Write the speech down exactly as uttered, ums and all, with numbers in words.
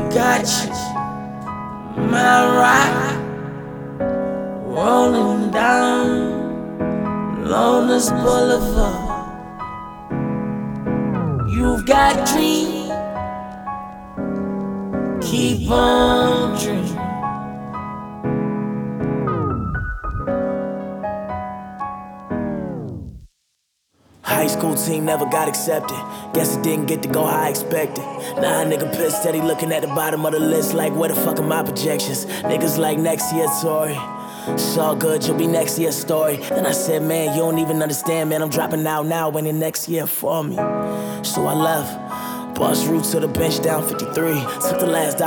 got you, my ride, rolling down Loner's Boulevard. You've got dreams, keep on dreaming. High school team never got accepted. Guess it didn't get to go how I expected. Nah, nigga pissed steady looking at the bottom of the list like where the fuck are my projections? Niggas like next year, Tory. It's all good, you'll be next year's story. Then I said, man, you don't even understand, man. I'm dropping out now when the next year for me. So I left. Bus route to the bench down fifty-three. Took the last